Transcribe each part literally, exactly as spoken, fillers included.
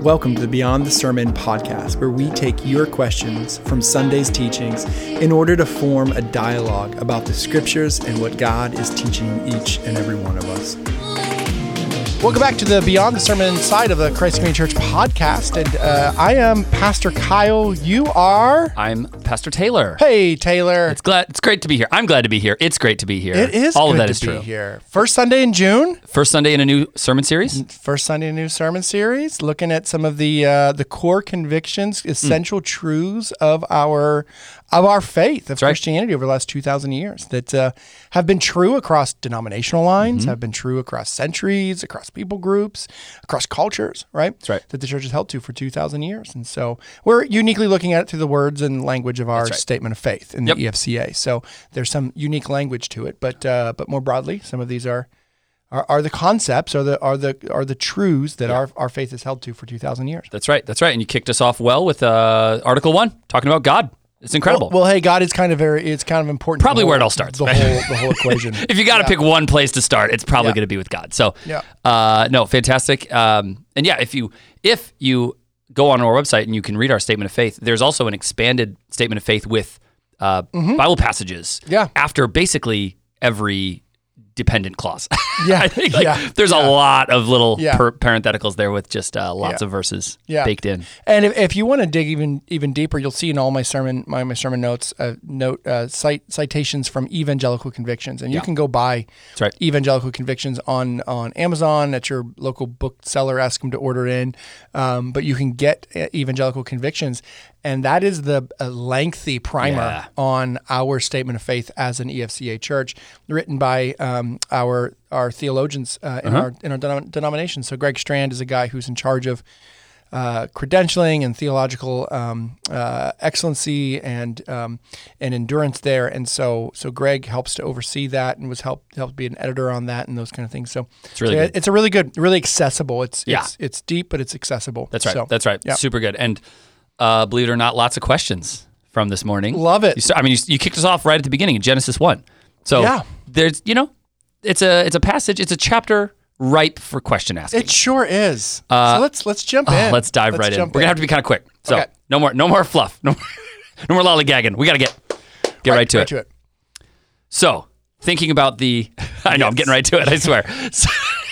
Welcome to the Beyond the Sermon podcast, where we take your questions from Sunday's teachings in order to form a dialogue about the scriptures and what God is teaching each and every one of us. Welcome back to the Beyond the Sermon side of the Christ Community Church podcast. And uh, I am Pastor Kyle. You are? I'm Pastor Taylor. Hey, Taylor. It's glad. It's great to be here. I'm glad to be here. It's great to be here. It is All good of that to is be true. here. First Sunday in June. First Sunday in a new sermon series. First Sunday in a new sermon series, looking at some of the uh, the core convictions, essential mm. truths of our of our faith, of right. Christianity over the last two thousand years that uh, have been true across denominational lines, mm-hmm. have been true across centuries, across people groups, across cultures, right? That's right. That the church has held to for two thousand years. And so we're uniquely looking at it through the words and language of our right. statement of faith in yep. the E F C A. So there's some unique language to it, but uh, but more broadly, some of these are Are, are the concepts, are the are the are the truths that yeah. our, our faith has held to for two thousand years. That's right. That's right. And you kicked us off well with uh, Article One, talking about God. It's incredible. Well, well, hey, God is kind of very. It's kind of important. Probably whole, where it all starts. The whole the whole equation. If you got to yeah. pick one place to start, it's probably yeah. going to be with God. So, yeah. uh, no, fantastic. Um, and yeah, if you if you go on our website and you can read our statement of faith, there's also an expanded statement of faith with uh, mm-hmm. Bible passages. Yeah. After basically every dependent clause. Yeah, I think like, yeah. there's yeah. a lot of little yeah. per- parentheticals there with just uh, lots yeah. of verses yeah. baked in. And if, if you want to dig even even deeper, you'll see in all my sermon my, my sermon notes uh, note uh, cite citations from Evangelical Convictions, and you yeah. can go buy That's right. Evangelical Convictions on on Amazon at your local bookseller. Ask them to order in, um, but you can get Evangelical Convictions. And that is the uh, lengthy primer yeah. on our statement of faith as an E F C A church, written by um, our our theologians uh, in uh-huh. our in our denom- denomination. So Greg Strand is a guy who's in charge of uh, credentialing and theological um, uh, excellency and um, and endurance there. And so so Greg helps to oversee that and was help helped be an editor on that and those kind of things. So it's really so good. It's a really good, really accessible. It's yeah. it's it's deep, but it's accessible. That's right. So, That's right. Yeah. Super good. And Uh, believe it or not, lots of questions from this morning. Love it. You start, I mean, you, you kicked us off right at the beginning in Genesis one. So yeah. there's, you know, it's a it's a passage, it's a chapter ripe for question asking. It sure is. Uh, so let's let's jump oh, in. let's dive let's right in. We're in. gonna have to be kind of quick. So okay. no more no more fluff. No more, no more lollygagging. We gotta get get right, right, to, right it. to it. So thinking about the, I know yes. I'm getting right to it. I swear. So,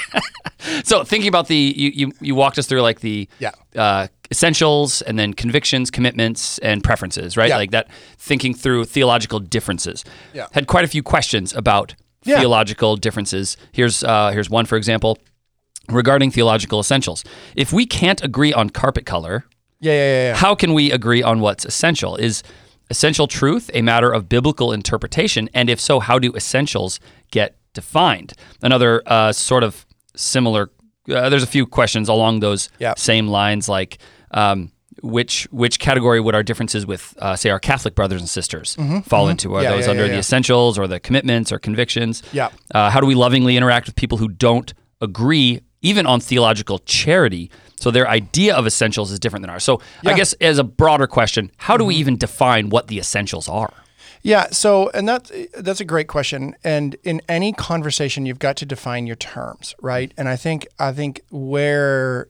so thinking about the, you, you you walked us through like the yeah. uh, essentials and then convictions, commitments, and preferences, right? Yeah. Like that, thinking through theological differences. Yeah. Had quite a few questions about yeah. theological differences. Here's uh, here's one, for example, regarding theological essentials. If we can't agree on carpet color, yeah, yeah, yeah, yeah. how can we agree on what's essential? Is essential truth a matter of biblical interpretation? And if so, how do essentials get defined? Another uh, sort of similar, uh, there's a few questions along those yep. same lines, like um, which which category would our differences with, uh, say, our Catholic brothers and sisters mm-hmm. fall mm-hmm. into? Are yeah, those yeah, under yeah, the yeah. essentials or the commitments or convictions? Yeah. Uh, how do we lovingly interact with people who don't agree even on theological charity? So their idea of essentials is different than ours. So yeah. I guess as a broader question, how do mm-hmm. we even define what the essentials are? Yeah, so, and that's, that's a great question. And in any conversation, you've got to define your terms, right? And I think I think where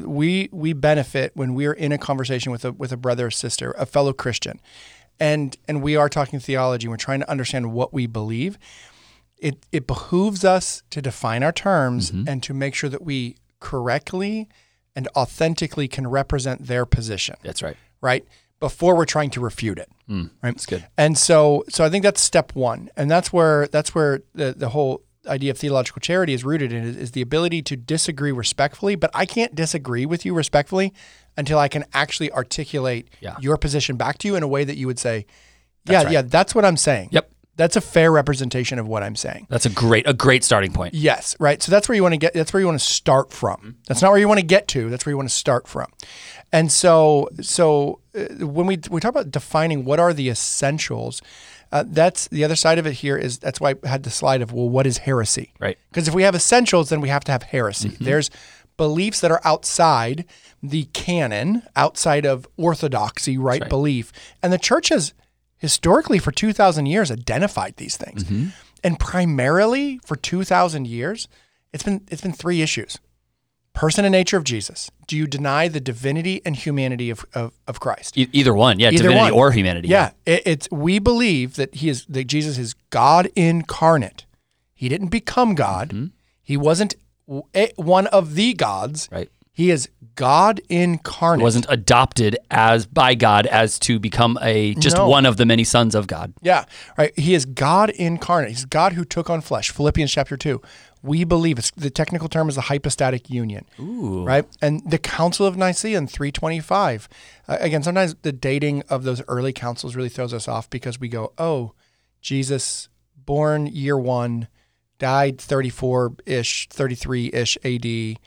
we we benefit when we're in a conversation with a with a brother or sister, a fellow Christian, and and we are talking theology, and we're trying to understand what we believe, it, it behooves us to define our terms mm-hmm. and to make sure that we correctly and authentically can represent their position. That's right. Right? Before we're trying to refute it. Mm, right? That's good. And so so I think that's step one. And that's where that's where the, the whole idea of theological charity is rooted in, is, is the ability to disagree respectfully, but I can't disagree with you respectfully until I can actually articulate yeah. your position back to you in a way that you would say, yeah, that's right. yeah, that's what I'm saying. Yep. That's a fair representation of what I'm saying. That's a great a great starting point. Yes, right. So that's where you want to get. That's where you want to start from. That's not where you want to get to. That's where you want to start from. And so, so uh, when we we talk about defining what are the essentials, uh, that's the other side of it. Here is that's why I had the slide of, well, what is heresy? Right. Because if we have essentials, then we have to have heresy. Mm-hmm. There's beliefs that are outside the canon, outside of orthodoxy, right, right. belief, and the church has historically for two thousand years identified these things. Mm-hmm. And primarily for two thousand years, it's been it's been three issues. person and nature of Jesus? Do you deny the divinity and humanity of, of, of Christ? E- either one, yeah, Either divinity one. or humanity. Yeah, It, it's we believe that he is that Jesus is God incarnate. He didn't become God. Mm-hmm. He wasn't w- a- one of the gods. Right. He is God incarnate. He wasn't adopted as by God as to become a just No. one of the many sons of God. Yeah, right. He is God incarnate. He's God who took on flesh. Philippians chapter two. We believe it's, the technical term is the hypostatic union. Ooh. Right? And the Council of Nicaea in three twenty-five. Uh, again, sometimes the dating of those early councils really throws us off because we go, oh, Jesus, born year one, died thirty-four-ish, thirty-three-ish A D.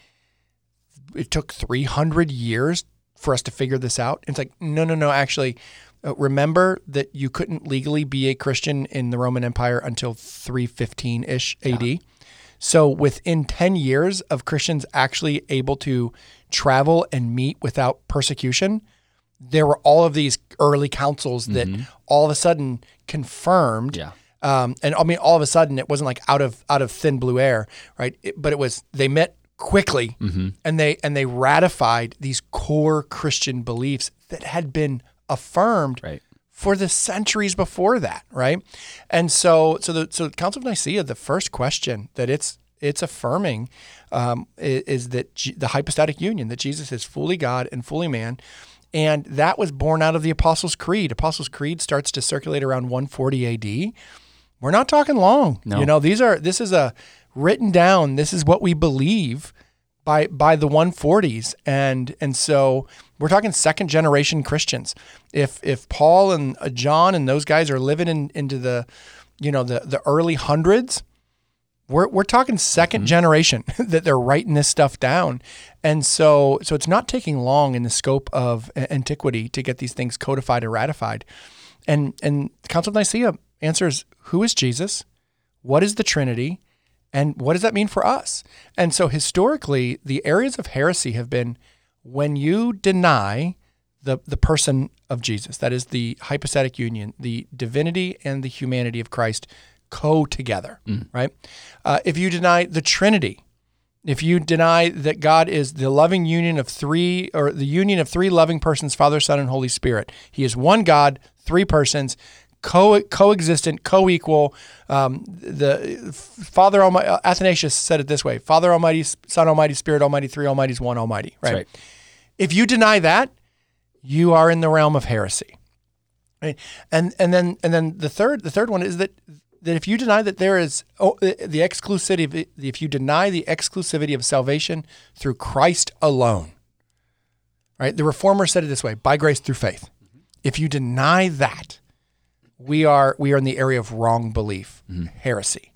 It took three hundred years for us to figure this out. It's like, no, no, no, actually, uh, remember that you couldn't legally be a Christian in the Roman Empire until three fifteen-ish A D. Yeah. So within ten years of Christians actually able to travel and meet without persecution, there were all of these early councils that mm-hmm. all of a sudden confirmed. Yeah. Um, and I mean, all of a sudden it wasn't like out of out of thin blue air, right? It, but it was, they met quickly mm-hmm. and they and they ratified these core Christian beliefs that had been affirmed right. for the centuries before that, right? And so so the so the Council of Nicaea, the first question that it's it's affirming um, is, is that G, the hypostatic union, that Jesus is fully God and fully man. And that was born out of the Apostles' Creed. Apostles' Creed starts to circulate around one forty A D. We're not talking long. No. You know, these are this is a written down. This is what we believe by by the one forties, and and so we're talking second generation Christians. If if Paul and uh, John and those guys are living in into the, you know, the the early hundreds, we're we're talking second mm-hmm. generation that they're writing this stuff down, and so so it's not taking long in the scope of antiquity to get these things codified and ratified, and and the Council of Nicaea answers, who is Jesus, what is the Trinity, and what does that mean for us? And so historically, the areas of heresy have been when you deny the, the person of Jesus, that is the hypostatic union, the divinity and the humanity of Christ co-together, mm. right? Uh, if you deny the Trinity, if you deny that God is the loving union of three, or the union of three loving persons, Father, Son, and Holy Spirit, he is one God, three persons, Co- coexistent, co-equal. Um, the Father Almighty, Athanasius said it this way: Father Almighty, Son Almighty, Spirit Almighty, three Almighties, one Almighty. Right? right. If you deny that, you are in the realm of heresy. Right? And and then and then the third the third one is that that if you deny that there is oh, the, the exclusivity, if you deny the exclusivity of salvation through Christ alone, right? The Reformer said it this way: by grace through faith. Mm-hmm. If you deny that, We are we are in the area of wrong belief, mm-hmm. heresy.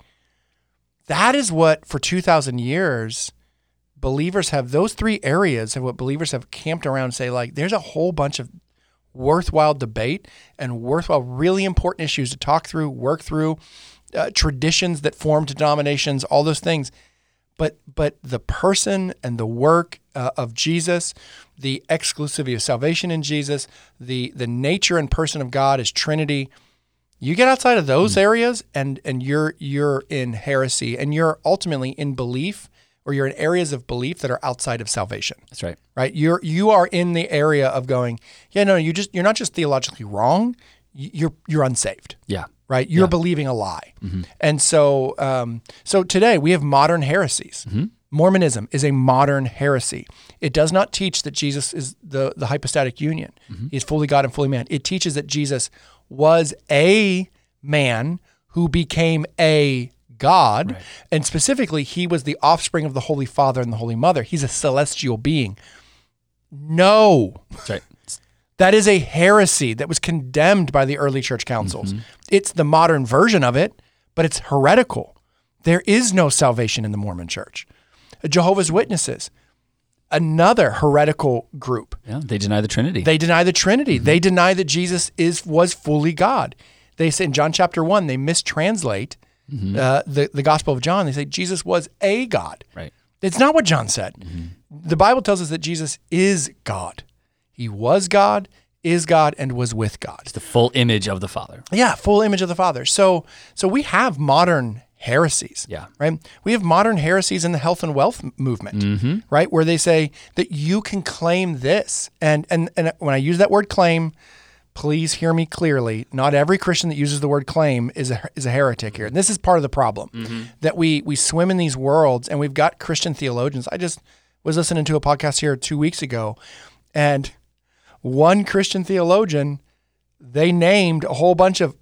That is what, for two thousand years, believers have, those three areas of what believers have camped around, say, like, there's a whole bunch of worthwhile debate and worthwhile, really important issues to talk through, work through, uh, traditions that form denominations, all those things. But but the person and the work uh, of Jesus, the exclusivity of salvation in Jesus, the the nature and person of God as Trinity, you get outside of those mm. areas and and you're you're in heresy, and you're ultimately in belief, or you're in areas of belief that are outside of salvation. That's right. Right? You're you are in the area of going, yeah, no, you just you're not just theologically wrong, you're you're unsaved. Yeah. Right? You're yeah. believing a lie. Mm-hmm. And so um, so today we have modern heresies. Mm-hmm. Mormonism is a modern heresy. It does not teach that Jesus is the, the hypostatic union. Mm-hmm. He's fully God and fully man. It teaches that Jesus was a man who became a God. Right. And specifically, he was the offspring of the Holy Father and the Holy Mother. He's a celestial being. No. That's right. That is a heresy that was condemned by the early church councils. Mm-hmm. It's the modern version of it, but it's heretical. There is no salvation in the Mormon church. Jehovah's Witnesses, another heretical group. Yeah, they deny the Trinity. They deny the Trinity. Mm-hmm. They deny that Jesus is was fully God. They say in John chapter one, they mistranslate mm-hmm. uh, the, the Gospel of John. They say Jesus was a God. Right. It's not what John said. Mm-hmm. The Bible tells us that Jesus is God. He was God, is God, and was with God. It's the full image of the Father. Yeah, full image of the Father. So so we have modern heresies. Yeah. Right. We have modern heresies in the health and wealth m- movement, Mm-hmm. right? Where they say that you can claim this. And, and, and when I use that word claim, please hear me clearly. Not every Christian that uses the word claim is a, is a heretic here. And this is part of the problem, Mm-hmm. that we, we swim in these worlds, and we've got Christian theologians. I just was listening to a podcast here two weeks ago, and one Christian theologian, they named a whole bunch of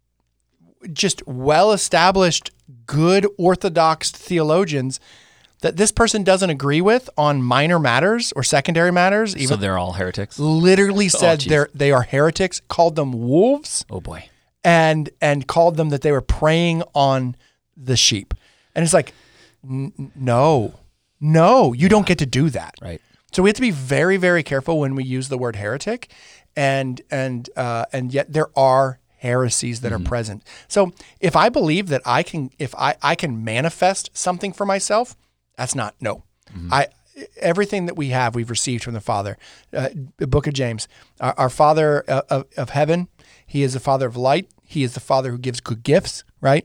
just well-established, good Orthodox theologians that this person doesn't agree with on minor matters or secondary matters. Even So they're all heretics. literally said geez. they're they are heretics, called them wolves, Oh boy. and and called them that they were preying on the sheep. And it's like, n- no, no, you don't get to do that. Right. So we have to be very, very careful when we use the word heretic, and and uh, and yet there are heresies that Mm-hmm. are present. So if I believe that I can, if I, I can manifest something for myself, that's not, no. Mm-hmm. I everything that we have, we've received from the Father. Uh, the book of James, our, our Father uh, of, of heaven, he is the Father of light. He is the Father who gives good gifts, right?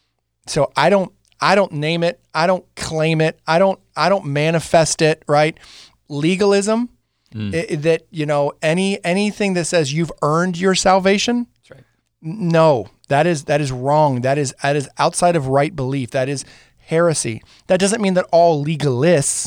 So I don't, I don't name it. I don't claim it. I don't, I don't manifest it, right? Legalism, i- that, you know, any, anything that says you've earned your salvation, That's right. no, that is that is wrong. That is that is outside of right belief. That is heresy. That doesn't mean that all legalists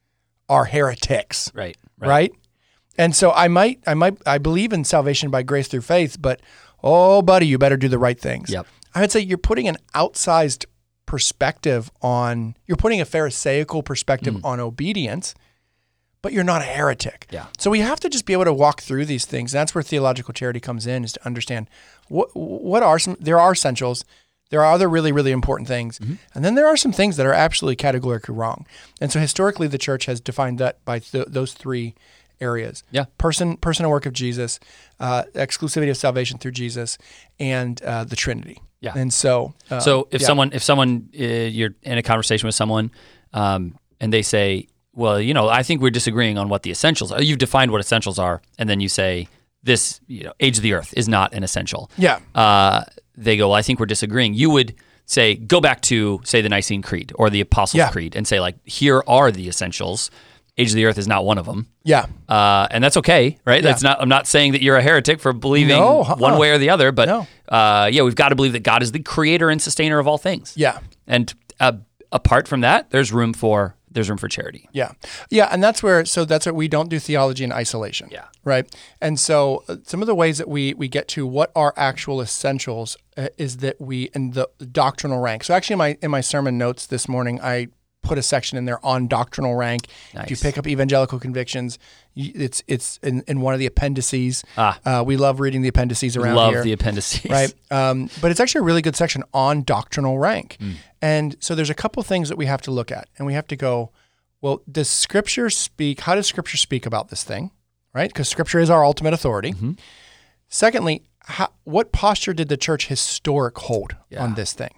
are heretics, Right. right? And so I might I might I believe in salvation by grace through faith, but oh buddy, you better do the right things. Yep. I would say you're putting an outsized perspective on you're putting a pharisaical perspective on obedience, but you're not a heretic. Yeah. So we have to just be able to walk through these things. That's where theological charity comes in, is to understand what what are some, there are essentials, there are other really, really important things, and then there are some things that are absolutely categorically wrong. And so historically, the church has defined that by th- those three areas. Yeah. Person, person and work of Jesus, uh, exclusivity of salvation through Jesus, and uh, the Trinity. Yeah. And so, uh, So if yeah. someone, if someone, uh, you're in a conversation with someone, um, and they say, "Well, you know, I think we're disagreeing on what the essentials are." You've defined what essentials are, and then you say, "This, you know, age of the earth is not an essential." Yeah. Uh, they go, "Well, I think we're disagreeing." You would say, go back to, say, the Nicene Creed or the Apostles' Yeah. Creed, and say, like, here are the essentials. Age of the earth is not one of them. Yeah. Uh, and that's okay, right? Yeah. That's not. I'm not saying that you're a heretic for believing No, uh-uh. one way or the other, but No. uh, yeah, we've got to believe that God is the creator and sustainer of all things. Yeah. And uh, apart from that, there's room for there's room for charity. Yeah. Yeah. And that's where, so that's what we don't do theology in isolation. Yeah. Right. And so uh, some of the ways that we, we get to what are actual essentials uh, is that we, in the doctrinal rank. So actually in my, in my sermon notes this morning, I put a section in there on doctrinal rank. If you Nice. pick up Evangelical Convictions, you- it's, it's in, in one of the appendices. Ah. Uh, we love reading the appendices around Love here. the appendices. Right. Um, but it's actually a really good section on doctrinal rank. Mm. And so there's a couple things that we have to look at, and we have to go, well, does Scripture speak, how does Scripture speak about this thing? Right? Because Scripture is our ultimate authority. Mm-hmm. Secondly, how, what posture did the church historic hold Yeah. on this thing?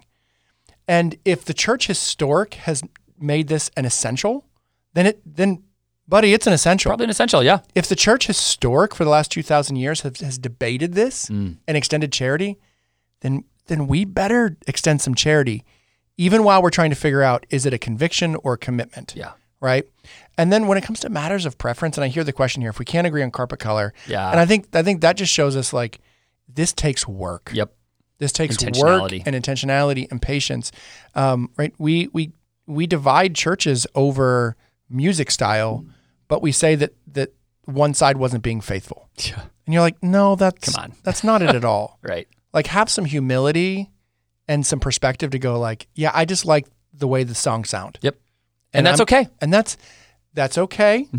And if the church historic has made this an essential, then it, then buddy, it's an essential. Probably an essential. Yeah. If the church historic for the last two thousand years has, has debated this Mm. and extended charity, then then we better extend some charity, even while we're trying to figure out, is it a conviction or a commitment? Yeah. Right. And then when it comes to matters of preference, and I hear the question here, if we can't agree on carpet color, Yeah. and I think I think that just shows us like this takes work. Yep. This takes work Intentionality. and intentionality and patience. Um, right. We we we divide churches over music style, but we say that that one side wasn't being faithful. Yeah. And you're like, no, that's Come on. that's not it at all. Right. Like, have some humility and some perspective to go like, yeah, I just like the way the songs sound. Yep. And, that's I'm- okay. And that's that's okay.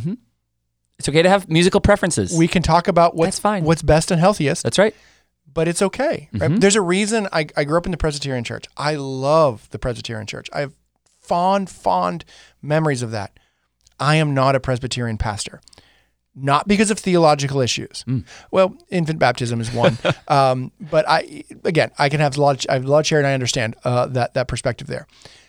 It's okay to have musical preferences. We can talk about what's That's fine. what's best and healthiest, that's right. but it's okay. Right? Mhm. There's a reason I, I grew up in the Presbyterian Church. I love the Presbyterian Church. I have fond, fond memories of that. I am not a Presbyterian pastor. Not because of theological issues. Mm. Well, infant baptism is one. um, but I, again, I can have a lot of, I have a lot of charity and I understand uh, that, that perspective there.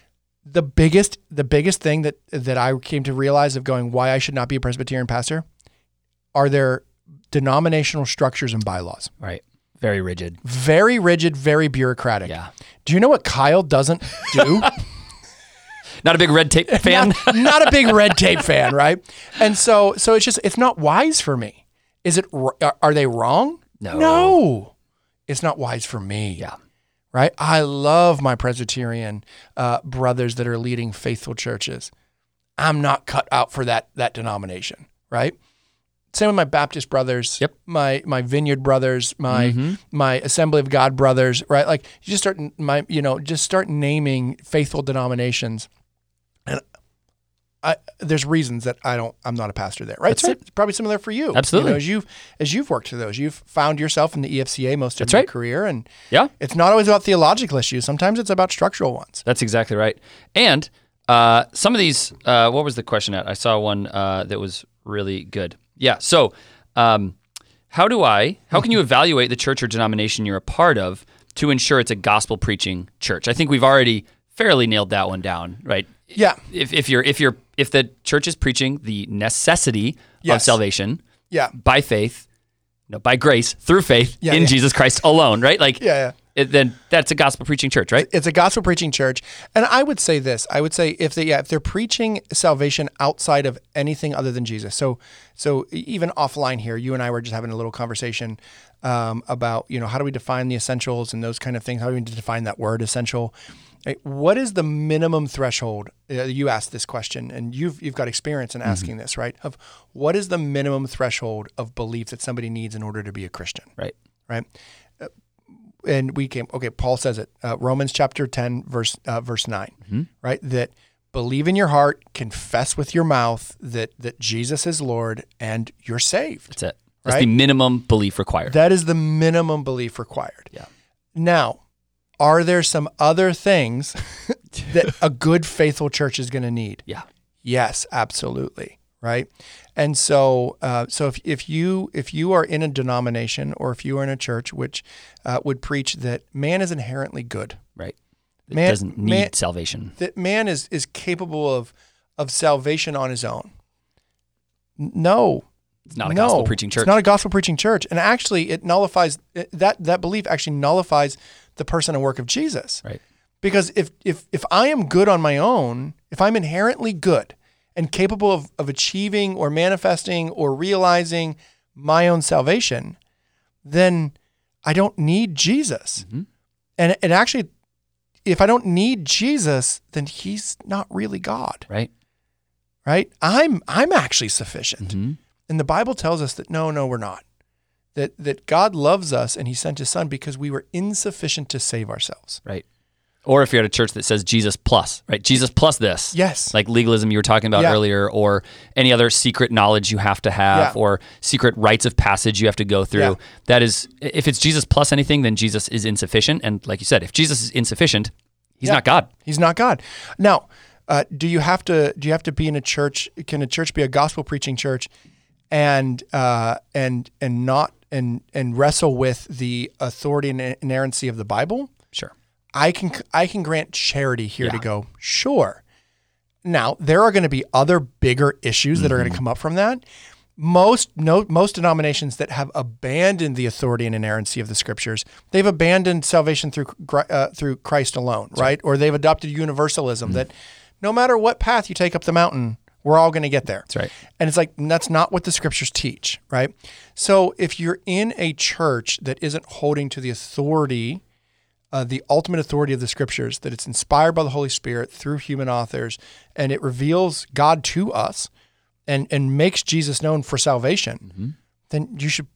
The biggest, the biggest thing that, that I came to realize of going, why I should not be a Presbyterian pastor, are there denominational structures and bylaws. Right. Very rigid. Very rigid, very bureaucratic. Yeah. Do you know what Kyle doesn't do? Not a big red tape fan? not, not a big red tape fan, right? And so so it's just, it's not wise for me. Is it, are they wrong? No. No. It's not wise for me. Yeah. Right? I love my Presbyterian uh, brothers that are leading faithful churches. I'm not cut out for that that denomination, right? Same with my Baptist brothers, Yep. my my Vineyard brothers, my Mm-hmm. my Assembly of God brothers, right? Like you just start my you know just start naming faithful denominations, and I, there's reasons that I don't I'm not a pastor there, right? That's so it. It's probably similar for you. Absolutely. You know, as you've as you've worked through those, you've found yourself in the E F C A most of That's your right. career, and Yeah. it's not always about theological issues. Sometimes it's about structural ones. That's exactly right. And uh, some of these, uh, what was the question at? I saw one uh, that was really good. Yeah. So, um, how do I, how can you evaluate the church or denomination you're a part of to ensure it's a gospel preaching church? I think we've already fairly nailed that one down, right? Yeah. If, if you're, if you're, if the church is preaching the necessity of Yes. salvation Yeah. by faith, no, by grace through faith Yeah, in yeah. Jesus Christ alone, right? Like, Yeah, yeah. It, then that's a gospel preaching church, right? It's a gospel preaching church. And I would say this, I would say if they, yeah, if they're preaching salvation outside of anything other than Jesus. So, so even offline here, you and I were just having a little conversation um, about, you know, how do we define the essentials and those kind of things? How do we define that word essential? Right? What is the minimum threshold? Uh, you asked this question and you've, you've got experience in asking this, right? Of what is the minimum threshold of belief that somebody needs in order to be a Christian? Right. Right. And we came, okay, Paul says it, uh, Romans chapter ten, verse uh, verse nine, Mm-hmm. right? That believe in your heart, confess with your mouth that that Jesus is Lord, and you're saved. That's it. That's Right? the minimum belief required. That is the minimum belief required. Yeah. Now, are there some other things that a good, faithful church is going to need? Yeah. Yes, absolutely. Right. And so, uh, so if, if you if you are in a denomination or if you are in a church which uh, would preach that man is inherently good, Right. It Man- doesn't need man- salvation. that man is is capable of of salvation on his own. N- No, It's not a no, gospel preaching church. It's not a gospel preaching church, and actually, it nullifies it, that that belief. Actually, nullifies the person and work of Jesus. Right. Because if if if I am good on my own, if I'm inherently good and capable of, of achieving or manifesting or realizing my own salvation, then I don't need Jesus. Mm-hmm. And it actually, if I don't need Jesus, then he's not really God, Right. right? I'm I'm actually sufficient. Mm-hmm. And the Bible tells us that no, no, we're not. That that God loves us and he sent his son because we were insufficient to save ourselves. Right. Or if you're at a church that says Jesus plus, right? Jesus plus this. Yes. Like legalism you were talking about Yeah. earlier, or any other secret knowledge you have to have, Yeah. or secret rites of passage you have to go through. Yeah. That is, if it's Jesus plus anything, then Jesus is insufficient. And like you said, if Jesus is insufficient, he's Yeah. not God. He's not God. Now, uh, do you have to do you have to be in a church? Can a church be a gospel preaching church, and uh, and and not and and wrestle with the authority and inerrancy of the Bible? Sure. I can I can grant charity here Yeah. to go. Sure. Now there are going to be other bigger issues that are going to come up from that. Most no most denominations that have abandoned the authority and inerrancy of the scriptures, they've abandoned salvation through uh, through Christ alone, right? Or they've adopted universalism that no matter what path you take up the mountain, we're all going to get there. That's right. And it's like, that's not what the scriptures teach, right? So if you're in a church that isn't holding to the authority, uh, the ultimate authority of the scriptures, that it's inspired by the Holy Spirit through human authors, and it reveals God to us and, and makes Jesus known for salvation, Mm-hmm. then you should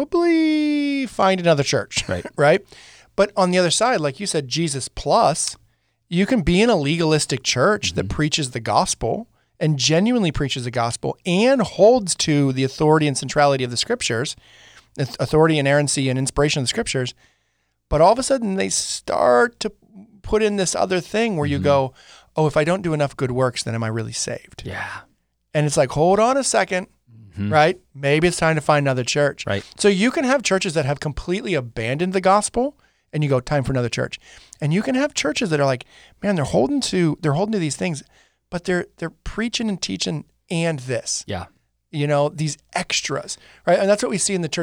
probably find another church, Right. right? But on the other side, like you said, Jesus plus, you can be in a legalistic church that preaches the gospel and genuinely preaches the gospel and holds to the authority and centrality of the scriptures, authority, inerrancy, and inspiration of the scriptures. But all of a sudden they start to put in this other thing where you go, oh, if I don't do enough good works, then am I really saved? Yeah. And it's like, hold on a second, right? Maybe it's time to find another church. Right. So you can have churches that have completely abandoned the gospel and you go, time for another church. And you can have churches that are like, man, they're holding to, they're holding to these things, but they're, they're preaching and teaching and this, Yeah. you know, these extras, right? And that's what we see in the church in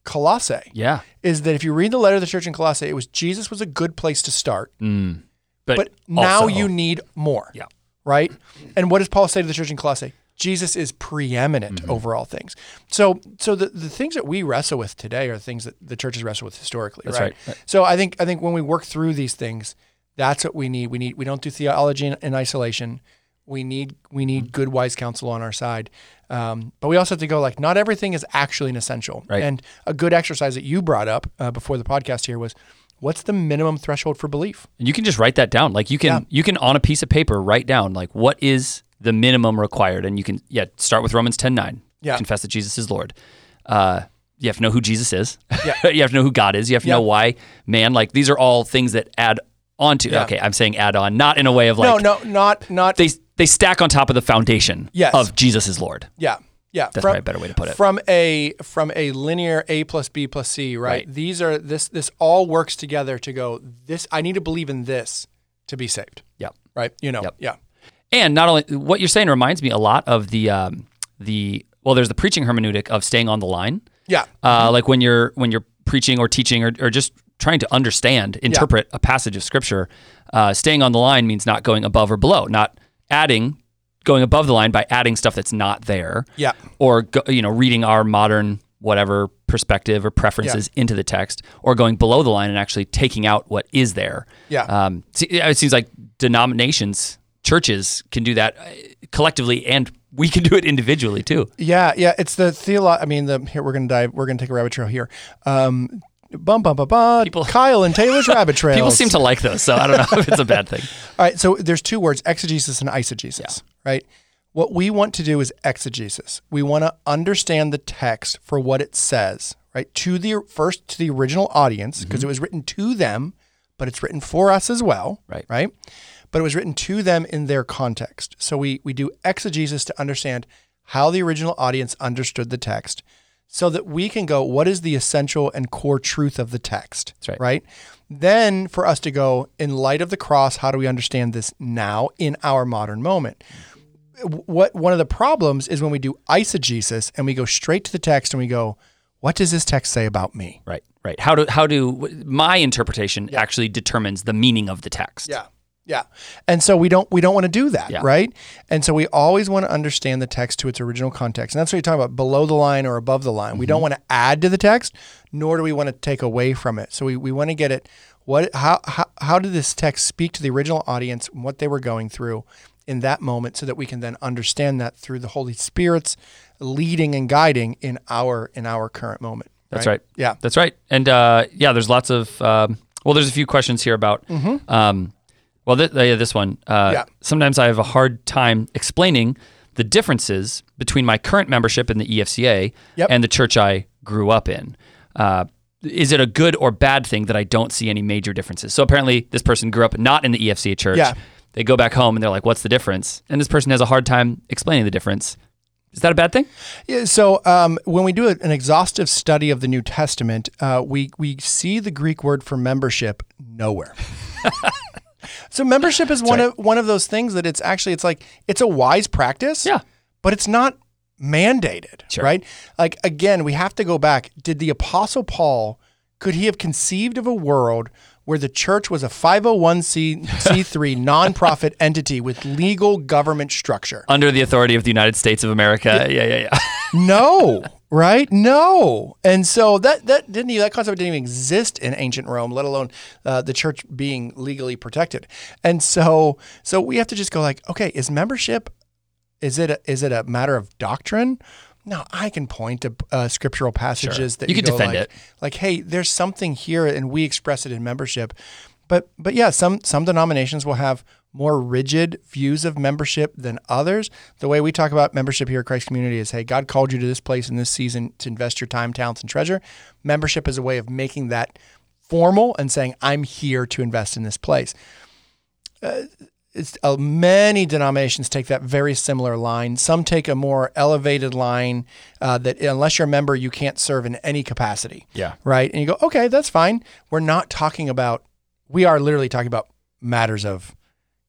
Colossae. Yeah. Is that if you read the letter of the church in Colossae, it was Jesus was a good place to start, Mm. But, but now also- you need more. Yeah. Right? And what does Paul say to the church in Colossae? Jesus is preeminent Mm-hmm. over all things. So so the, the things that we wrestle with today are things that the churches wrestle with historically. That's right? right. So I think I think when we work through these things, that's what we need. We need we don't do theology in, in isolation. We need we need good, wise counsel on our side. Um, but we also have to go like, not everything is actually an essential. Right. And a good exercise that you brought up uh, before the podcast here was, what's the minimum threshold for belief? And you can just write that down. Like you can, Yeah. you can on a piece of paper write down like what is the minimum required, and you can yeah start with Romans ten nine. Yeah. Confess that Jesus is Lord. Uh, you have to know who Jesus is. Yeah. You have to know who God is. You have to Yeah. know why man. Like these are all things that add on to. Yeah. Okay, I'm saying add on, not in a way of like no, no, not not. they they stack on top of the foundation Yes. of Jesus is Lord. yeah, yeah. That's from, probably a better way to put it. From a from a linear A plus B plus C, right? Right. These are this this all works together to go. This I need to believe in this to be saved. Yep. Right. You know. Yep. Yeah. And not only what you're saying reminds me a lot of the um, the well, there's the preaching hermeneutic of staying on the line. Yeah. Uh, like when you're when you're preaching or teaching or, or just trying to understand, interpret a passage of scripture, uh, staying on the line means not going above or below, not adding, going above the line by adding stuff that's not there, Yeah. or go, you know reading our modern whatever perspective or preferences into the text, or going below the line and actually taking out what is there. Yeah. Um, see, it seems like denominations, churches can do that uh, collectively, and we can do it individually too. Yeah, yeah, it's the theolo. I mean, the here we're gonna dive. We're gonna take a rabbit trail here. Um, bum bum bum bum. People- Kyle and Taylor's rabbit trails. People seem to like those, so I don't know if it's a bad thing. All right, so there's two words: exegesis and eisegesis. Right. What we want to do is exegesis. We want to understand the text for what it says. Right. To the first to the original audience, because Mm-hmm. it was written to them, but it's written for us as well. Right. Right. But it was written to them in their context. So we we do exegesis to understand how the original audience understood the text, so that we can go, what is the essential and core truth of the text? That's right. Right? Then for us to go, in light of the cross, how do we understand this now in our modern moment? What one of the problems is when we do eisegesis and we go straight to the text and we go, what does this text say about me? Right, right. How do how do my interpretation actually determines the meaning of the text? Yeah. Yeah. And so we don't we don't want to do that, Yeah. right? And so we always want to understand the text to its original context. And that's what you're talking about, below the line or above the line. We don't want to add to the text, nor do we want to take away from it. So we, we want to get it, what how, how how did this text speak to the original audience and what they were going through in that moment, so that we can then understand that through the Holy Spirit's leading and guiding in our in our current moment. That's right. Yeah. That's right. And uh, yeah, there's lots of um, well, there's a few questions here about. Um, well, th- yeah, this one. Uh, Yeah. Sometimes I have a hard time explaining the differences between my current membership in the E F C A Yep. and the church I grew up in. Uh, is it a good or bad thing that I don't see any major differences? So apparently, this person grew up not in the E F C A church. Yeah. They go back home and they're like, "What's the difference?" And this person has a hard time explaining the difference. Is that a bad thing? Yeah, so um, when we do a, an exhaustive study of the New Testament, uh, we we see the Greek word for membership nowhere. So membership is one right. of one of those things that it's actually it's like it's a wise practice. Yeah. But it's not mandated, Sure. right? Like again, we have to go back. Did the Apostle Paul, could he have conceived of a world where the church was a five oh one c three nonprofit entity with legal government structure? Under the authority of the United States of America. Yeah, yeah, yeah. No, right? No. And so that that didn't even, that concept didn't even exist in ancient Rome, let alone uh, the church being legally protected. And so so we have to just go like, okay, is membership, is it a, is it a matter of doctrine? No, I can point to uh, scriptural passages Sure. that You you can go defend like, it. like, hey, there's something here, and we express it in membership. But but yeah, some some denominations will have more rigid views of membership than others. The way we talk about membership here at Christ Community is, hey, God called you to this place in this season to invest your time, talents, and treasure. Membership is a way of making that formal and saying, I'm here to invest in this place. Uh, it's uh, many denominations take that very similar line. Some take a more elevated line uh, that unless you're a member, you can't serve in any capacity. Yeah. Right. And you go, okay, that's fine. We're not talking about, we are literally talking about matters of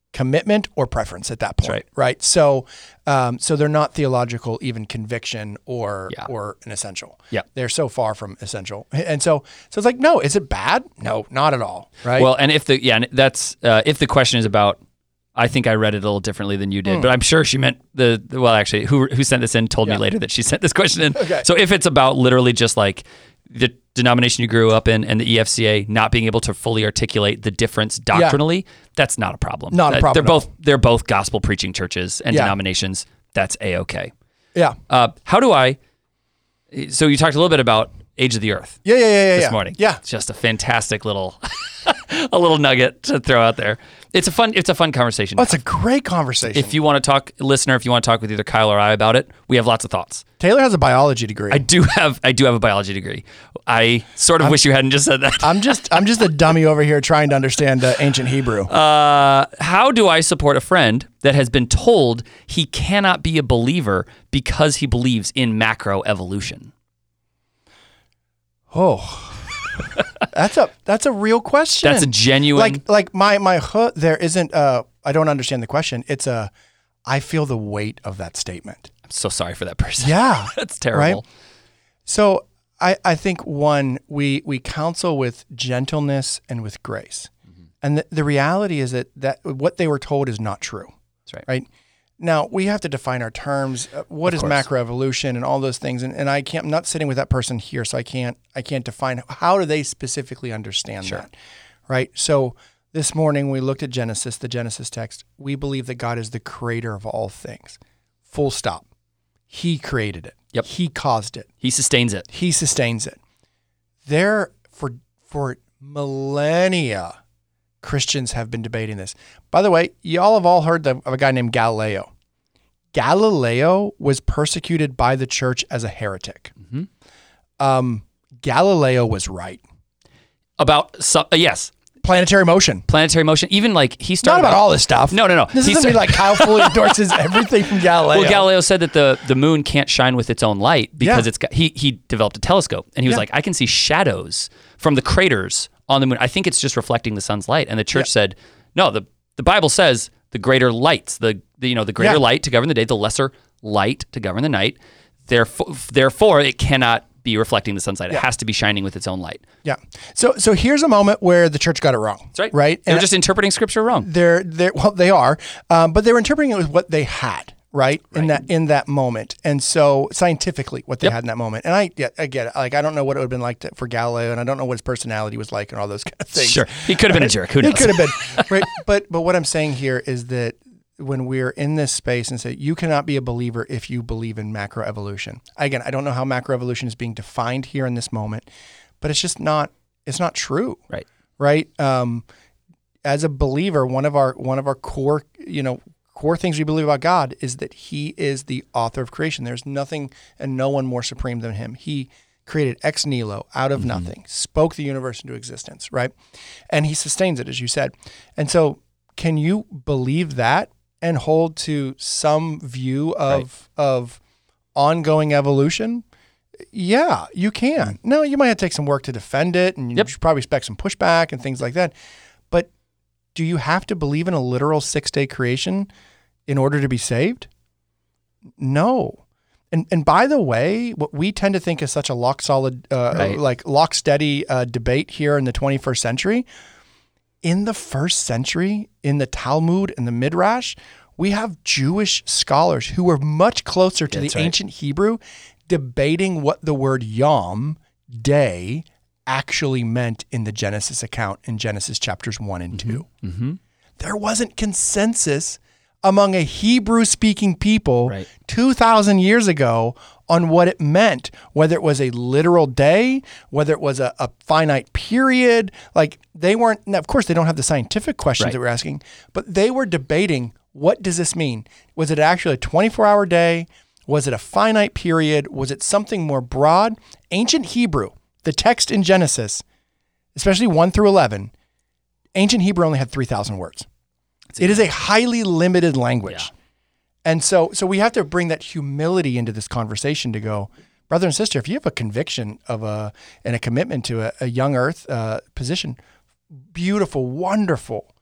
commitment or preference at that point, right. right? So, um, so they're not theological, even conviction or Yeah. or an essential. Yeah. They're so far from essential, and so so it's like, no, is it bad? No, not at all, right? Well, and if the yeah, and that's uh, if the question is about, I think I read it a little differently than you did, Mm. but I'm sure she meant the, the well, actually, who who sent this in told Yeah. me later that she sent this question in. Okay. So if it's about literally just like the denomination you grew up in and the E F C A not being able to fully articulate the difference doctrinally, that's not a problem. Not a Uh, problem They're at all. both they're both gospel preaching churches and Yeah. denominations. That's a-okay. yeah, Uh, how do I? So you talked a little bit about Age of the Earth yeah, yeah, yeah, yeah. this yeah. morning. Yeah, It's just a fantastic little a little nugget to throw out there. It's a fun it's a fun conversation. oh, it's a great conversation. If you want to talk, listener, if you want to talk with either Kyle or I about it, we have lots of thoughts. Taylor has a biology degree. I do have I do have a biology degree. I sort of wish you hadn't just said that. I'm just I'm just a dummy over here trying to understand uh, ancient Hebrew. Uh, how do I support a friend that has been told he cannot be a believer because he believes in macroevolution? Oh, that's a that's a real question. That's a genuine. like like my my huh, there isn't. Uh, I don't understand the question. It's a. I feel the weight of that statement. I'm so sorry for that person. Yeah, That's terrible. So I I think one we we counsel with gentleness and with grace, Mm-hmm. and the, the reality is that that what they were told is not true. That's right. Right. Now we have to define our terms. Uh, what is course. macroevolution and all those things? And, and I can't. I'm not sitting with that person here, so I can't. I can't define how do they specifically understand Sure. that, right? So this morning we looked at Genesis, the Genesis text. We believe that God is the creator of all things. Full stop. He created it. Yep. He caused it. He sustains it. He sustains it. There for for millennia, Christians have been debating this. By the way, y'all have all heard of a guy named Galileo. Galileo was persecuted by the church as a heretic. Mm-hmm. Um, Galileo was right. About some, uh, yes, Planetary motion. planetary motion. Even like he Not started about out- all this stuff. No, no, no. This He isn't me started- like Kyle fully endorses everything from Galileo. Well, Galileo said that the, the moon can't shine with its own light because Yeah. it's got, he he developed a telescope and he was Yeah. like, I can see shadows from the craters on the moon. I think it's just reflecting the sun's light. And the church Yeah. said, no, the the Bible says the greater lights, the, the you know the greater Yeah. light to govern the day, the lesser light to govern the night. Therefore, therefore, it cannot be reflecting the sun's light. It Yeah. has to be shining with its own light. Yeah. So so here's a moment where the church got it wrong. That's right. Right. They're And just interpreting scripture wrong. they're they're well they are, um, but they were interpreting it with what they had. Right? in that in that moment, and so scientifically, what they Yep. had in that moment, and I get I get it. Like I don't know what it would have been like to, for Galileo, and I don't know what his personality was like, and all those kind of things. Sure. He could have been a jerk. Who knows? He could have been, right? But but what I'm saying here is that when we're in this space and say you cannot be a believer if you believe in macroevolution. Again, I don't know how macroevolution is being defined here in this moment, but it's just not. It's not true. Right. Right. Um, as a believer, one of our one of our core, you know, core things we believe about God is that He is the author of creation. There's nothing and no one more supreme than Him. He created ex nihilo, out of nothing, spoke the universe into existence, right? And He sustains it, as you said. And so, can you believe that and hold to some view of of ongoing evolution? Yeah, you can. No, you might have to take some work to defend it, and you Yep. should probably expect some pushback and things like that. But do you have to believe in a literal six-day creation in order to be saved? No. And and by the way, what we tend to think is such a lock solid, uh, Right. like lock steady uh, debate here in the twenty-first century. In the first century, in the Talmud and the Midrash, we have Jewish scholars who were much closer to That's the right. ancient Hebrew, debating what the word yom, day, actually meant in the Genesis account in Genesis chapters one and two. Mm-hmm. There wasn't consensus among a Hebrew-speaking people Right. two thousand years ago on what it meant, whether it was a literal day, whether it was a, a finite period. Like they weren't, now, of course, they don't have the scientific questions Right. that we're asking, but they were debating, what does this mean? Was it actually a twenty-four hour day? Was it a finite period? Was it something more broad? Ancient Hebrew, the text in Genesis, especially one through eleven, ancient Hebrew only had three thousand words. It is a highly limited language. Yeah. And so so we have to bring that humility into this conversation to go, brother and sister, if you have a conviction of a and a commitment to a, a young earth uh, position, beautiful, wonderful.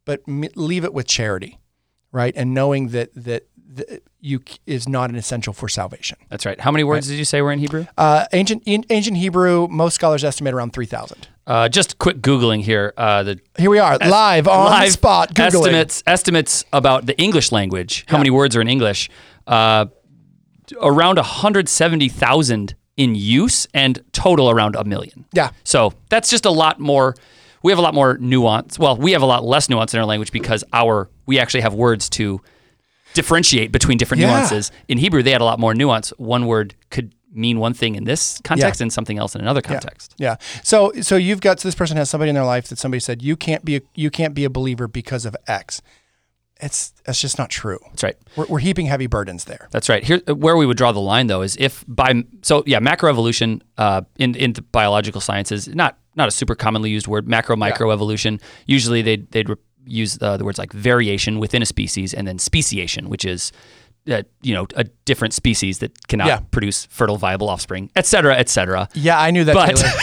but m- leave it with charity, right? And knowing that that, that you is not an essential for salvation. That's right. How many words right. did you say were in Hebrew? Uh, ancient in, ancient Hebrew, most scholars estimate around three thousand. Uh, just quick Googling here. Uh, the Here we are, est- live on live the spot, Googling. Estimates, estimates about the English language, how yeah. many words are in English. Uh, around one hundred seventy thousand in use, and total around a million. Yeah. So that's just a lot more. We have a lot more nuance. Well, we have a lot less nuance in our language because our we actually have words to differentiate between different yeah. nuances. In Hebrew, they had a lot more nuance. One word could mean one thing in this context yeah. and something else in another context. Yeah. yeah. So so you've got so this person has somebody in their life that somebody said you can't be a, you can't be a believer because of X. It's that's just not true. That's right. We're, we're heaping heavy burdens there. That's right. Here, where we would draw the line, though, is if by so yeah, macroevolution uh, in in the biological sciences, not not a super commonly used word. Macro microevolution. Yeah. Usually they'd they'd re- use uh, the words like variation within a species, and then speciation, which is uh, you know a different species that cannot yeah. produce fertile, viable offspring, et cetera, et cetera. Yeah, I knew that.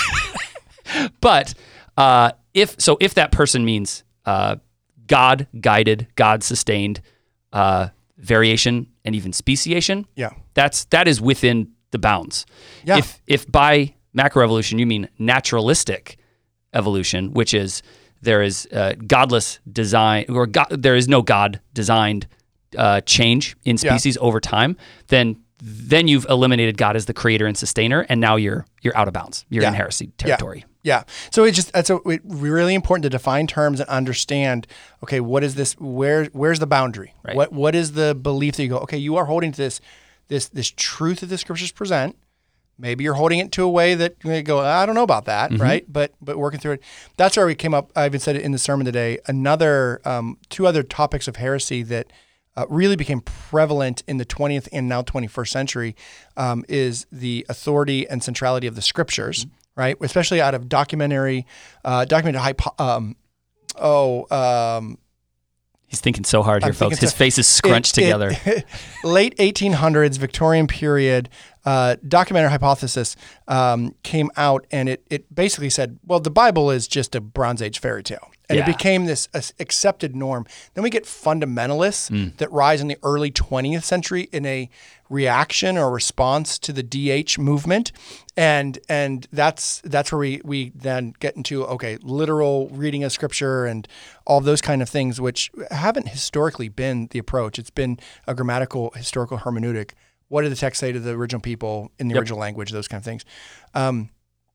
But but uh, if so, if that person means uh, God guided, God sustained, uh, variation, and even speciation. Yeah, that's that is within the bounds. Yeah. If if by macroevolution you mean naturalistic evolution, which is there is uh, godless design or God, there is no God designed uh, change in species yeah. over time, then then you've eliminated God as the creator and sustainer, and now you're you're out of bounds. You're yeah. in heresy territory. Yeah. Yeah. So it's just it's a, it really important to define terms and understand, okay, what is this, where where's the boundary? Right. What what is the belief that you go, okay, you are holding to this this this truth that the scriptures present. Maybe you're holding it to a way that you go, I don't know about that, mm-hmm. right? But but working through it. That's where we came up, I even said it in the sermon today, another um, two other topics of heresy that Uh, really became prevalent in the twentieth and now twenty-first century um, is the authority and centrality of the scriptures, mm-hmm. right? Especially out of documentary, uh, documented hypo- um, oh, um, he's thinking so hard here, I'm folks. His so, face is scrunched it, together. It, late eighteen hundreds, Victorian period, uh, documentary hypothesis um, came out, and it it basically said, well, the Bible is just a Bronze Age fairy tale. And yeah. it became this uh, accepted norm. Then we get fundamentalists mm. that rise in the early twentieth century in a reaction or response to the D H movement. And and that's that's where we, we then get into, okay, literal reading of scripture and all those kind of things, which haven't historically been the approach. It's been a grammatical, historical hermeneutic. What did the text say to the original people in the yep. original language, those kind of things. Um,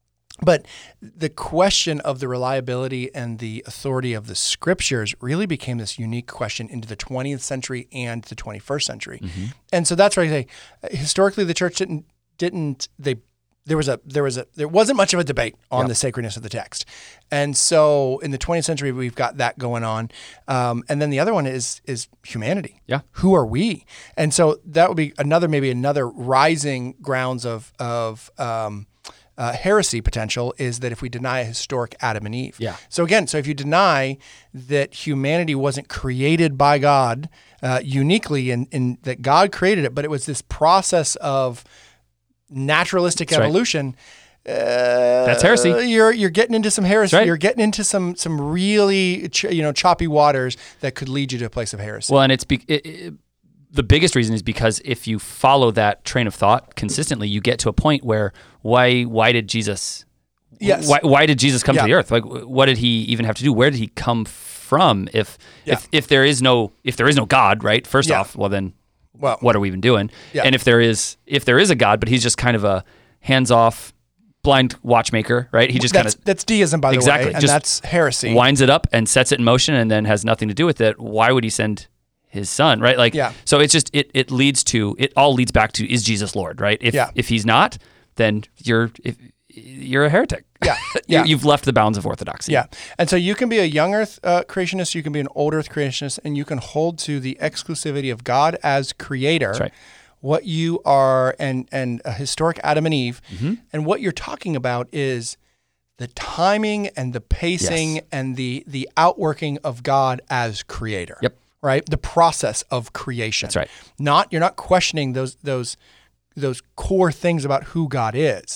But the question of the reliability and the authority of the scriptures really became this unique question into the twentieth century and the twenty-first century. Mm-hmm. And so that's why I say historically the church didn't didn't they there was a there was a there wasn't much of a debate on yep. the sacredness of the text. And so in the twentieth century we've got that going on. Um, and then the other one is is humanity. Yeah. Who are we? And so that would be another maybe another rising grounds of of um Uh, heresy potential is that if we deny a historic Adam and Eve. Yeah. So again, so if you deny that humanity wasn't created by God uh, uniquely and in, in that God created it, but it was this process of naturalistic That's evolution. Right. Uh, That's heresy. You're you're getting into some heresy. Right. You're getting into some some really ch- you know choppy waters that could lead you to a place of heresy. Well, and it's be- it, it, the biggest reason is because if you follow that train of thought consistently, you get to a point where why why did Jesus yes. why why did Jesus come yeah. to the earth? Like what did he even have to do? Where did he come from? If yeah. if if there is no if there is no God, right? First yeah. off, well then well, what are we even doing? Yeah. And if there is if there is a God, but he's just kind of a hands-off blind watchmaker, right? He just kind of that's deism, by the exactly, way, and just that's heresy. Winds it up and sets it in motion, and then has nothing to do with it. Why would he send his son, right? Like, yeah. so it's just it it leads to it all leads back to is Jesus Lord, right? If yeah. if he's not, then you're if, you're a heretic. Yeah, yeah. You've left the bounds of orthodoxy. Yeah, and so you can be a young Earth uh, creationist, you can be an old Earth creationist, and you can hold to the exclusivity of God as Creator. That's right. What you are, and and a historic Adam and Eve, mm-hmm. and what you're talking about is the timing and the pacing yes. and the the outworking of God as Creator. Yep. Right? The process of creation. That's right. Not you're not questioning those those those core things about who God is.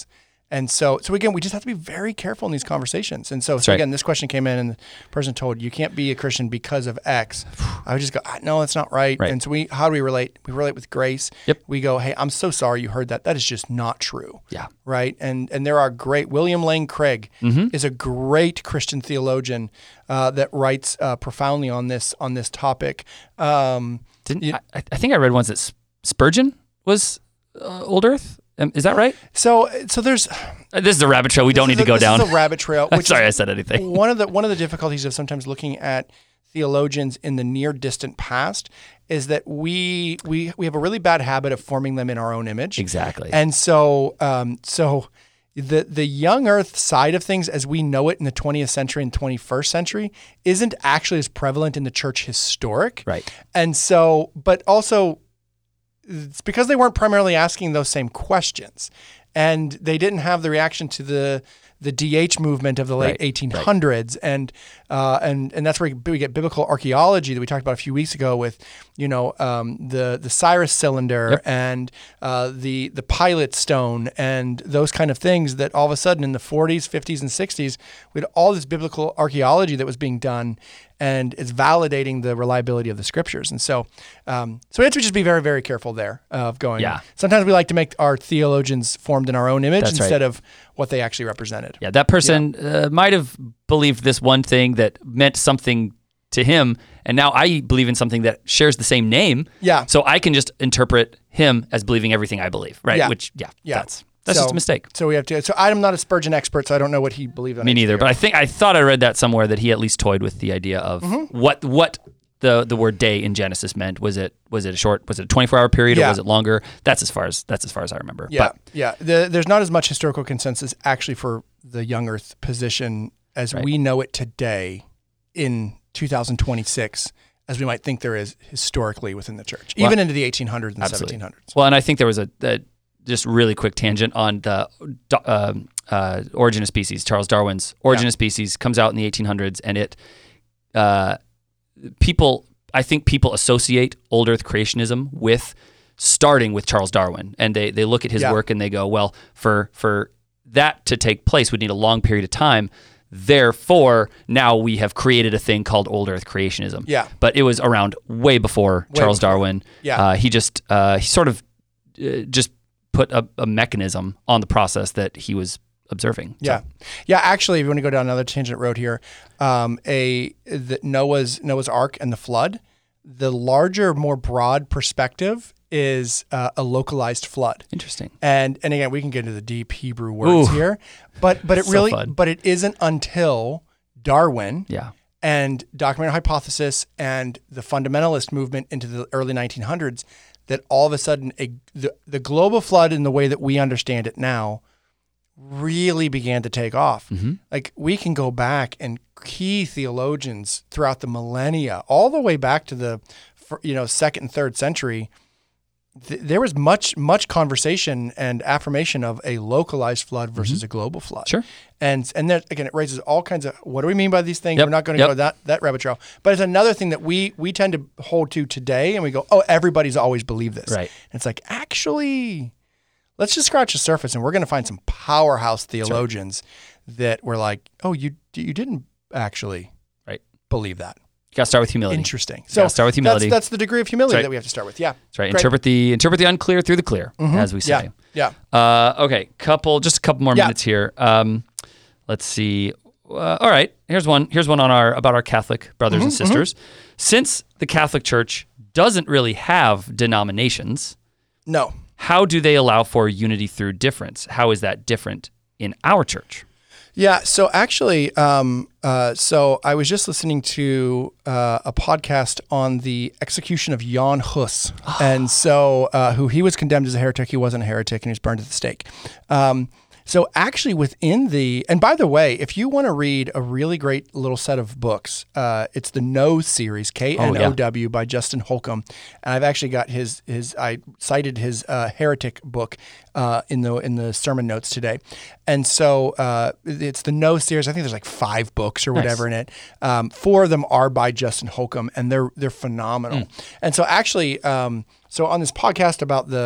And so, so again, we just have to be very careful in these conversations. And so, so right. again, this question came in, and the person told, "You can't be a Christian because of X." I would just go, ah, "No, that's not right." Right. And so, we how do we relate? We relate with grace. Yep. We go, "Hey, I'm so sorry you heard that. That is just not true." Yeah. Right. And and there are great. William Lane Craig Mm-hmm. is a great Christian theologian uh, that writes uh, profoundly on this on this topic. Um, Didn't you- I, I think I read once that Sp- Spurgeon was uh, Old Earth. Um, is that right? so so there's. Uh, This is a rabbit trail we don't this need is to a- go down. This is a rabbit trail. Which Sorry, is I said anything. one of the one of the difficulties of sometimes looking at theologians in the near distant past is that we we we have a really bad habit of forming them in our own image. Exactly. And so um, so the the young earth side of things as we know it in the twentieth century and twenty-first century isn't actually as prevalent in the church historic. Right. And so but also it's because they weren't primarily asking those same questions, and they didn't have the reaction to the the D H movement of the late Right, eighteen hundreds, and uh, and and that's where we get biblical archaeology that we talked about a few weeks ago with, you know, um, the the Cyrus cylinder Yep. and uh, the the Pilate stone and those kind of things that all of a sudden in the forties, fifties, and sixties we had all this biblical archaeology that was being done, and it's validating the reliability of the scriptures. And so, um, so we have to just be very, very careful there of going. Yeah. Sometimes we like to make our theologians formed in our own image That's right. instead of what they actually represented. Yeah, that person uh, might have believed this one thing that meant something to him, and now I believe in something that shares the same name. Yeah. So I can just interpret him as believing everything I believe, right? Yeah. Which, yeah, Yeah. that's that's So- just a mistake. So we have to. So I'm not a Spurgeon expert, so I don't know what he believed on. Me neither, but I think I thought I read that somewhere that he at least toyed with the idea of Mm-hmm. what what the the word day in Genesis meant. Was it was it a short? Was it a twenty-four hour period, Yeah. or was it longer? That's as far as that's as far as I remember. Yeah, But yeah. The, there's not as much historical consensus actually for the young Earth position as Right. we know it today in two thousand twenty-six as we might think there is historically within the church, Well, even into the eighteen hundreds and absolutely. seventeen hundreds. Well, and I think there was a, a just really quick tangent on the uh, uh, Origin of Species. Charles Darwin's Origin Yeah. of Species comes out in the eighteen hundreds, and it uh, people I think people associate old Earth creationism with starting with Charles Darwin, and they they look at his Yeah. work and they go, well, for for that to take place would need a long period of time. Therefore, now we have created a thing called old Earth creationism. Yeah. But it was around way before Way Charles before. Darwin. Yeah. Uh, he just uh, he sort of uh, just put a, a mechanism on the process that he was observing. So- Yeah, yeah. Actually, if you want to go down another tangent road here, um, a the Noah's Noah's Ark and the flood, the larger, more broad perspective is uh, a localized flood. Interesting. And and again, we can get into the deep Hebrew words Ooh. here, but but it So really fun. but it isn't until Darwin Yeah. and documented hypothesis and the fundamentalist movement into the early nineteen hundreds that all of a sudden a, the the global flood in the way that we understand it now really began to take off. Mm-hmm. Like we can go back and key theologians throughout the millennia, all the way back to the fir- you know second and third century. Th- there was much much conversation and affirmation of a localized flood versus a global flood. Sure. And and then again, it raises all kinds of what do we mean by these things? Yep, We're not going to yep. go that that rabbit trail. But it's another thing that we we tend to hold to today, and we go, oh, everybody's always believed this. Right. And it's like actually, let's just scratch the surface, and we're going to find some powerhouse theologians that were like, oh, you you didn't actually Right. believe that. You got to start with humility. Interesting. You gotta start with humility. That's, that's the degree of humility That's right. that we have to start with. Yeah. That's right. Great. Interpret the interpret the unclear through the clear, as we say. Yeah. Yeah. Uh, okay, couple, just a couple more Yeah. minutes here. Um, let's see. Uh, all right, here's one. Here's one on our about our Catholic brothers Mm-hmm, and sisters. Since the Catholic Church doesn't really have denominations, No. how do they allow for unity through difference? How is that different in our church? Yeah. So actually, um, uh, so I was just listening to uh, a podcast on the execution of Jan Hus, and so uh, who he was condemned as a heretic. He wasn't a heretic, and he was burned at the stake. Um, so actually, within the and by the way, if you want to read a really great little set of books, uh, it's the Know series, K N O W by Justin Holcomb, and I've actually got his his I cited his uh, heretic book uh, in the in the sermon notes today, and so uh, it's the Know series. I think there's like five books or whatever in it. Um, four of them are by Justin Holcomb, and they're they're phenomenal. And so actually, um, so on this podcast about the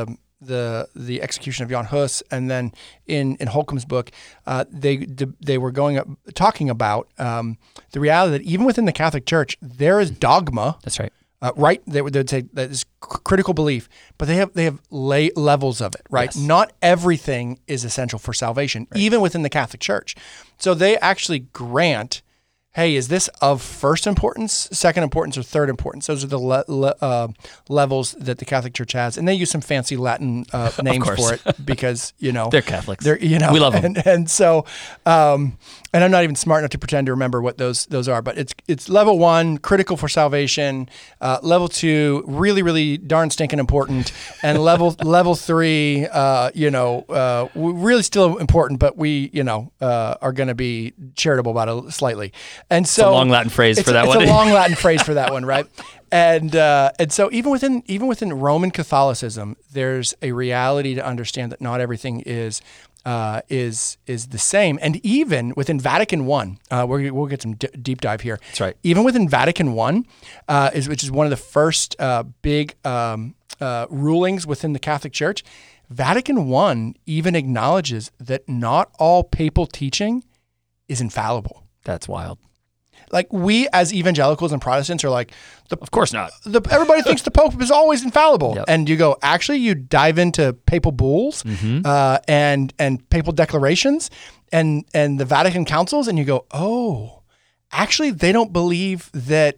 the the execution of Jan Hus, and then in in Holcomb's book, uh, they they were going up, talking about um, the reality that even within the Catholic Church there is dogma. That's right. Uh, right, they would they'd say that is critical belief, but they have they have lay levels of it. Right, Yes. not everything is essential for salvation, right. even within the Catholic Church. So they actually grant, hey, is this of first importance, second importance, or third importance? Those are the le- le- uh, levels that the Catholic Church has, and they use some fancy Latin uh, names course. for it because you know They're Catholics. They're you know We love 'em. and, and so. Um, And I'm not even smart enough to pretend to remember what those those are, but it's it's level one, critical for salvation. Uh, level two, really really darn stinking important, and level level three, uh, you know, uh, really still important, but we you know uh, are going to be charitable about it slightly. And so It's a long Latin phrase it's for that a, one. It's a long Latin phrase for that one, right? And uh, and so even within even within Roman Catholicism, there's a reality to understand that not everything is. Uh, is is the same, and even within Vatican One, uh, we're, we'll get some d- deep dive here. That's right. Even within Vatican One, uh, is which is one of the first uh, big um, uh, rulings within the Catholic Church. Vatican One even acknowledges that not all papal teaching is infallible. That's wild. Like we as evangelicals and Protestants are like, the, Of course not. the, everybody thinks the Pope is always infallible. Yep. And you go, actually, you dive into papal bulls Mm-hmm. uh, and and papal declarations and and the Vatican councils, and you go, oh, actually, they don't believe that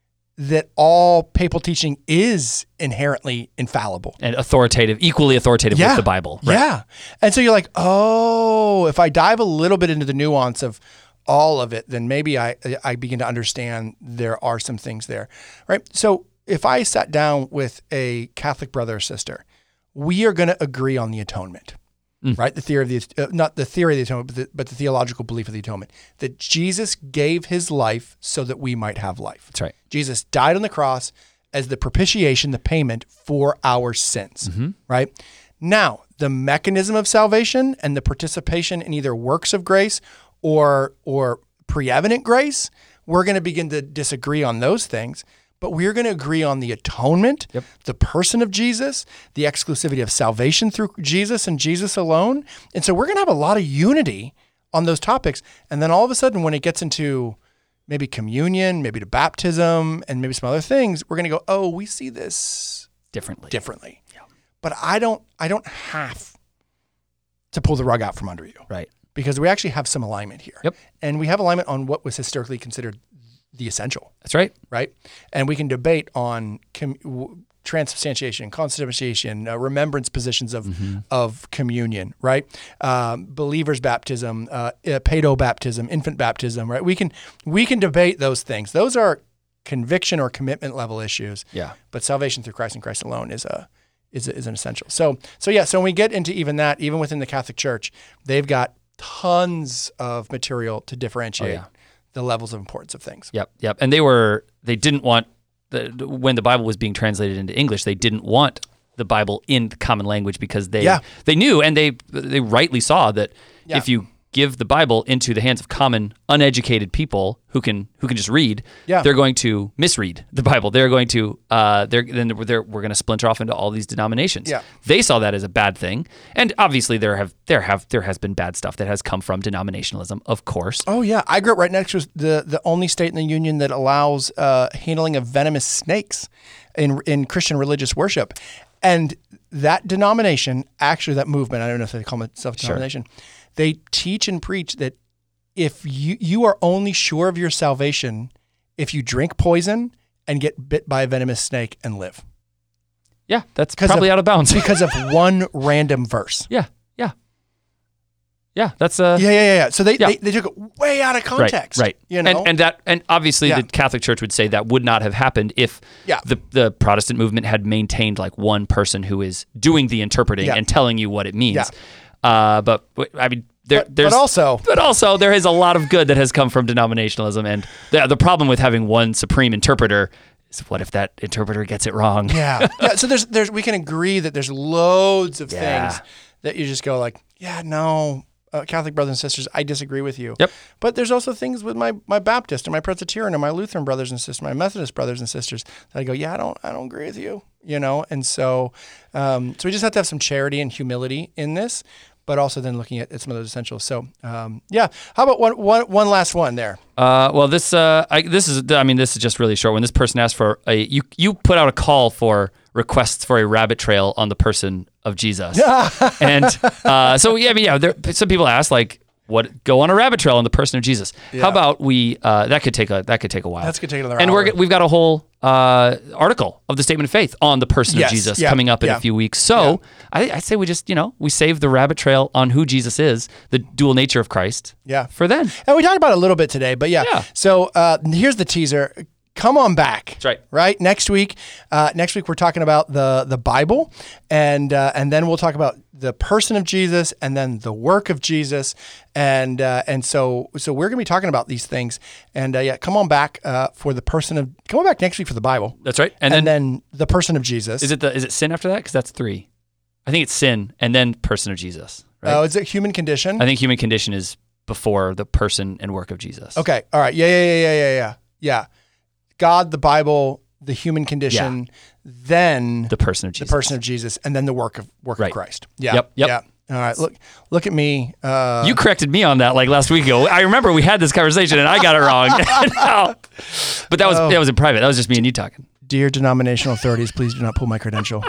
that all papal teaching is inherently infallible. And authoritative, equally authoritative with the Bible. Right. Yeah. And so you're like, oh, if I dive a little bit into the nuance of all of it, then maybe I I begin to understand there are some things there, right? So if I sat down with a Catholic brother or sister, we are going to agree on the atonement, Mm. right? The theory of the, uh, not the theory of the atonement, but the, but the theological belief of the atonement, that Jesus gave his life so that we might have life. That's right. Jesus died on the cross as the propitiation, the payment for our sins, Mm-hmm. right? Now, the mechanism of salvation and the participation in either works of grace or or preeminent grace, we're going to begin to disagree on those things, but we're going to agree on the atonement, Yep. the person of Jesus, the exclusivity of salvation through Jesus and Jesus alone. And so we're going to have a lot of unity on those topics. And then all of a sudden, when it gets into maybe communion, maybe to baptism, and maybe some other things, we're going to go, oh, we see this Differently. differently. But I don't I don't have to pull the rug out from under you. Right. Because we actually have some alignment here. Yep. And we have alignment on what was historically considered the essential, That's right. right? And we can debate on com- w- transubstantiation, consubstantiation, uh, remembrance positions of Mm-hmm. of communion, right? Um, believers' baptism, uh, uh, pedo baptism, infant baptism, right? We can we can debate those things. Those are conviction or commitment level issues. Yeah. But salvation through Christ and Christ alone is a is a, is an essential. So so yeah. So when we get into even that, even within the Catholic Church, they've got tons of material to differentiate Oh, yeah. the levels of importance of things. Yep, yep. And they were they didn't want the, when the Bible was being translated into English, they didn't want the Bible in the common language because they Yeah. they knew and they they rightly saw that Yeah. if you give the Bible into the hands of common uneducated people who can who can just read, Yeah. they're going to misread the Bible. They're going to uh they're then they're, we're going to splinter off into all these denominations. Yeah. They saw that as a bad thing. And obviously there have there have there has been bad stuff that has come from denominationalism, of course. Oh yeah, I grew up right next to the the only state in the union that allows uh, handling of venomous snakes in in Christian religious worship, and that denomination, actually that movement, I don't know if they call themselves denomination, they teach and preach that if you you are only sure of your salvation if you drink poison and get bit by a venomous snake and live. Yeah, that's 'Cause probably of- out of bounds. Because of one random verse. Yeah, yeah, yeah. That's uh, Yeah, yeah, yeah. yeah. So they, Yeah. they they took it way out of right, context. right. You know, and and that and obviously Yeah. the Catholic Church would say that would not have happened if Yeah. the the Protestant movement had maintained like one person who is doing the interpreting Yeah. and telling you what it means. Yeah. Uh, but but, I mean, there, But- there's but also- but also there is a lot of good that has come from denominationalism, and the the problem with having one supreme interpreter is what if that interpreter gets it wrong? Yeah. yeah. So there's there's we can agree that there's loads of Yeah. things that you just go like, yeah, no, uh, Catholic brothers and sisters, I disagree with you. Yep. But there's also things with my my Baptist and my Presbyterian and my Lutheran brothers and sisters, my Methodist brothers and sisters that I go, yeah, I don't I don't agree with you. you know? And so, um, so we just have to have some charity and humility in this, but also then looking at, at some of those essentials. So, um, yeah. How about one, one, one last one there? Uh, well, this uh, I, this is I mean this is just really short. When this person asked for a you you put out a call for requests for a rabbit trail on the person of Jesus, and uh, so yeah, I mean yeah, there, some people ask like, what go on a rabbit trail on the person of Jesus? Yeah. How about we? Uh, that could take a that could take a while. That's gonna take another and hour. we're we've got a whole uh, article of the Statement of Faith on the person Yes. of Jesus Yeah. coming up in Yeah. a few weeks. So Yeah. I, I say we just you know we save the rabbit trail on who Jesus is, the dual nature of Christ. Yeah. For then. And we talked about it a little bit today, but yeah. Yeah. So uh, here's the teaser. Come on back. That's right. Right. Next week, uh, next week we're talking about the the Bible, and uh, and then we'll talk about the person of Jesus, and then the work of Jesus, and uh, and so so we're gonna be talking about these things, and uh, yeah, come on back uh, for the person of come on back next week for the Bible. That's right. And, And, then, then, the person of Jesus. is it the is it sin after that? Because that's three. I think it's sin and then person of Jesus. Right. Oh, is it human condition? I think human condition is before the person and work of Jesus. Okay. All right. Yeah. Yeah. Yeah. Yeah. Yeah. Yeah. Yeah. God, the Bible, the human condition, then The person of Jesus. the person of Jesus, and then the work of work Right. of Christ. Yeah. Yep, yep. Yeah. All right. Look, look at me. Uh, You corrected me on that like last week ago. I remember we had this conversation and I got it wrong. No. But that was Oh. that was in private. That was just me and you talking. dear denominational authorities, please do not pull my credential.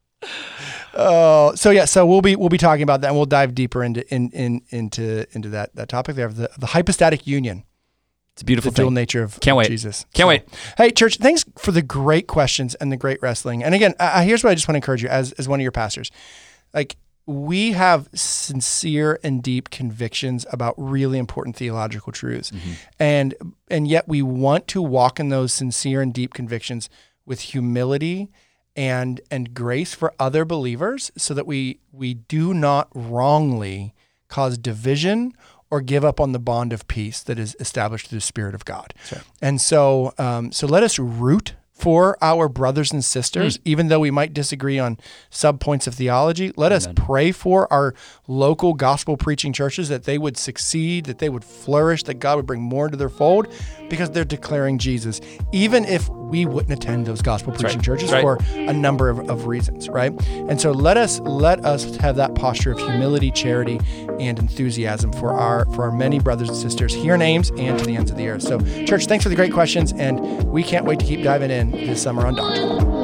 Oh, so yeah, so we'll be we'll be talking about that, and we'll dive deeper into in, in into into that that topic there of the the hypostatic union, It's a beautiful the dual thing. nature of Can't wait. Jesus. Can't So, wait. Hey, church, thanks for the great questions and the great wrestling. And again, uh, here's what I just want to encourage you as as one of your pastors, like. We have sincere and deep convictions about really important theological truths. Mm-hmm. And and yet we want to walk in those sincere and deep convictions with humility and and grace for other believers so that we we do not wrongly cause division or give up on the bond of peace that is established through the Spirit of God. Sure. And so um, so let us root for our brothers and sisters, Mm. even though we might disagree on sub points of theology. Let us pray for our local gospel preaching churches that they would succeed, that they would flourish, that God would bring more into their fold because they're declaring Jesus, even if we wouldn't attend those gospel preaching right. churches That's for right. a number of, of reasons, right? And so let us let us have that posture of humility, charity, and enthusiasm for our for our many brothers and sisters here in Ames and to the ends of the earth. So, church, thanks for the great questions, and we can't wait to keep diving in this summer on Doctrine.